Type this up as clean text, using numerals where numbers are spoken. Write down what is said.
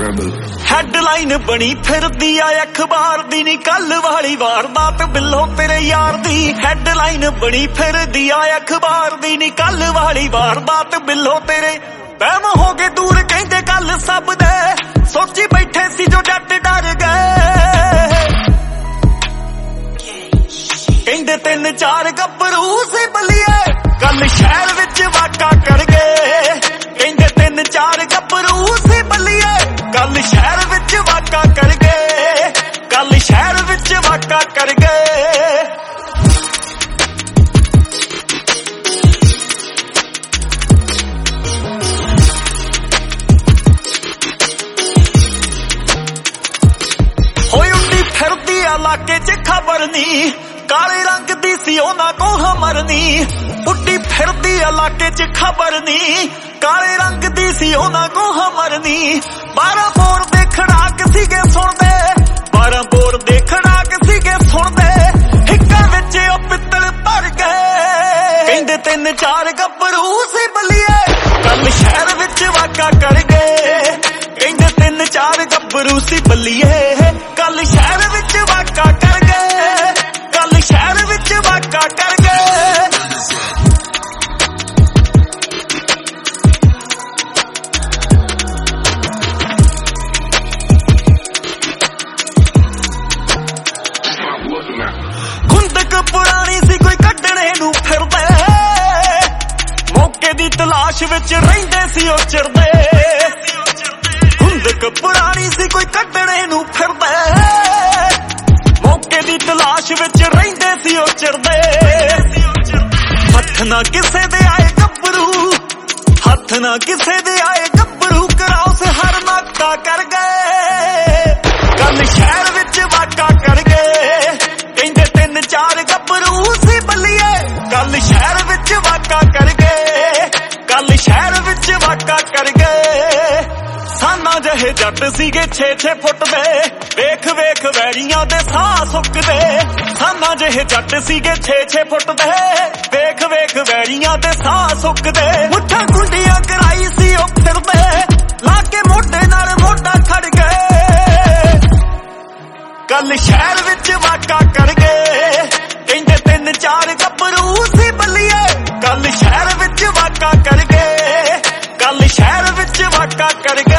terrible. Headline ਬਣੀ ਫਿਰਦੀ ਆ ਅਖਬਾਰ ਦੀ ਨੀ ਕੱਲ ਵਾਲੀ ਵਾਰਦਾਤ ਬਿੱਲੋ ਤੇਰੇ ਯਾਰ ਦੀ। ਹੈਡਲਾਈਨ ਬਣੀ ਫਿਰਦੀ ਆ ਅਖਬਾਰ ਦੀ ਨੀ ਕੱਲ ਵਾਲੀ ਵਾਰਦਾਤ ਬਿੱਲੋ ਤੇਰੇ। ਵਹਿਮ ਹੋ ਗਏ ਦੂਰ ਕਹਿੰਦੇ ਕੱਲ ਸਭ ਦੇ, ਸੋਚੀ ਬੈਠੇ ਸੀ ਜੋ ਜੱਟ ਡਰ ਗਏ। ਕਹਿੰਦੇ 3-4 ਗੱਭਰੂ ਸੀ ਬੱਲੀਏ ਕੱਲ ਸ਼ਹਿਰ ਵਿੱਚ ਵਾਕਾ ਕਰ ਗਏ। ਕਹਿੰਦੇ 3-4 ਗੱਭਰੂ ਸੀ ਬੱਲੀਏ ਕੱਲ ਸ਼ਹਿਰ ਵਿੱਚ ਵਾਕਾ ਕਰ ਗਏ। ਕੱਲ ਸ਼ਹਿਰ ਵਿੱਚ ਵਾਕਾ ਕਰ ਗਏ। ਹੋਈ ਉੱਡੀ ਫਿਰਦੀ ਇਲਾਕੇ 'ਚ ਖਬਰ ਨੀ, ਕਾਲੇ ਰੰਗ ਦੀ ਸੀ ਉਹਨਾਂ ਕੋ ਹਮਰਨੀ। ਉੱਡੀ ਫਿਰਦੀ ਇਲਾਕੇ 'ਚ ਖਬਰ ਨੀ, ਕਾਲੇ ਰੰਗ ਦੀ ਸੀ ਉਹਨਾਂ ਕੋ ਹਮਰਨੀ। 12 ਬੋਰ ਦੇ ਖੜਾਕ ਸੀਗੇ ਸੁਣਦੇ, 12 ਬੋਰ ਦੇ ਖੜਾਕ ਸੀਗੇ ਸੁਣਦੇ। ਹਿੱਕਾਂ ਵਿੱਚ ਉਹ ਪਿੱਤਲ ਭਰ ਗਏ। ਕਹਿੰਦੇ 3-4 ਗੱਭਰੂ ਸੀ ਬੱਲੀਏ ਕੱਲ ਸ਼ਹਿਰ ਵਿੱਚ ਵਾਕਾ ਕਰ ਗਏ। ਕਹਿੰਦੇ 3-4 ਗੱਭਰੂ ਸੀ ਬੱਲੀਏ ਕੱਲ ਸ਼ਹਿਰ ਵਿੱਚ ਵਾਕਾ ਕਰ ਗਏ। ਕੱਲ ਸ਼ਹਿਰ ਵਿੱਚ ਵਾਕਾ ਕਰ ਗਏ। ਖੁੰਦਕ ਪੁਰਾਣੀ ਸੀ ਕੋਈ ਕੱਢਣੇ ਨੂੰ ਫਿਰਦੇ, ਮੌਕੇ ਦੀ ਤਲਾਸ਼ ਵਿੱਚ ਰਹਿੰਦੇ ਸੀ ਉਹ ਚਿਰਦੇ। ਖੁੰਦਕ ਪੁਰਾਣੀ ਸੀ ਕੋਈ ਕੱਢਣੇ ਨੂੰ ਫਿਰਦੇ, ਮੌਕੇ ਦੀ ਤਲਾਸ਼ ਵਿੱਚ ਰਹਿੰਦੇ ਸੀ ਉਹ ਚਿਰਦੇ। ਹੱਥ ਨਾ ਕਿਸੇ ਦੇ ਆਏ ਗੱਭਰੂ, ਹੱਥ ਨਾ ਕਿਸੇ ਦੇ ਆਏ ਗੱਭਰੂ ਕਰਾਉਸ ਹਰ ਨਾਕਾ ਕਰ ਗਏ। ਕੱਲ ਸ਼ਹਿਰ ਵਿੱਚ ਵਾਕਾ ਕਰ ਗਏ। ਕਹਿੰਦੇ 3-4 ਗੱਭਰੂ ਸੀ ਬੱਲੀਏ ਕੱਲ ਸ਼ਹਿਰ ਵਿੱਚ ਵਾਕਾ ਕਰ ਗਏ। ਕੱਲ ਸ਼ਹਿਰ ਵਿੱਚ ਵਾਕਾ ਕਰ ਗਏ। ਸਾਨਾ ਜਿਹੇ ਜੱਟ ਸੀਗੇ 6-6 ਫੁੱਟ ਦੇ, ਵੇਖ ਵੇਖ ਵੈਰੀਆਂ ਦੇ ਸਾਹ ਸੁੱਕਦੇ। ਸਾਨਾ ਜਿਹੇ ਜੱਟ ਸੀਗੇ 6-6 ਫੁੱਟ ਦੇ, ਵੇਖ ਵੇਖ ਵੈਰੀਆਂ ਦੇ ਸਾਹ ਸੁੱਕਦੇ। ਮੁੱਠਾਂ ਗੁੰਡੀਆਂ ਕਰਾਈ ਸੀ ਉਹ ਫਿਰਦੇ, ਲਾ ਕੇ ਮੋਢੇ ਨਾਲ ਮੋਢਾ ਖੜ ਗਏ। ਕੱਲ ਸ਼ਹਿਰ ਵਿੱਚ ਵਾਕਾ ਕਰ ਗਏ। ਕਹਿੰਦੇ 3-4 ਗੱਭਰੂ ਸੀ ਬੱਲੀਏ ਕੱਲ ਸ਼ਹਿਰ ਵਿੱਚ ਵਾਕਾ ਕਰ ਗਏ। ਕੱਲ ਸ਼ਹਿਰ ਵਿੱਚ ਵਾਕਾ ਕਰ ਗਏ।